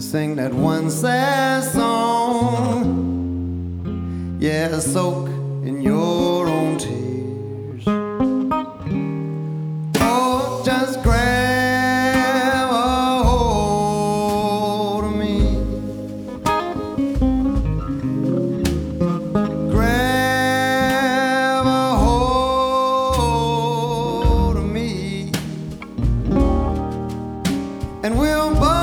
sing that one sad song. Yeah, soak in your